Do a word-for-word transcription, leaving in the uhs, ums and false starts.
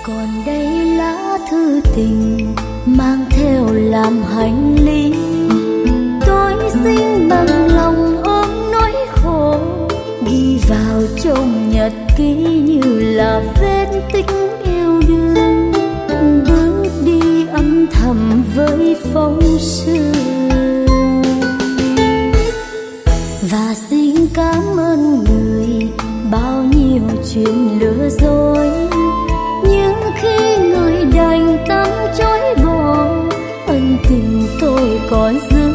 Còn đây lá thư tình mang theo làm hành lý, tôi xin bằng lòng ôm nỗi khổ, ghi vào trong nhật ký như là vết tích yêu đương, bước đi âm thầm với phong sương. Và xin cảm ơn người bao nhiêu chuyện lừa dối, nhưng khi người đành tâm chối bỏ, ân tình tôi còn giữ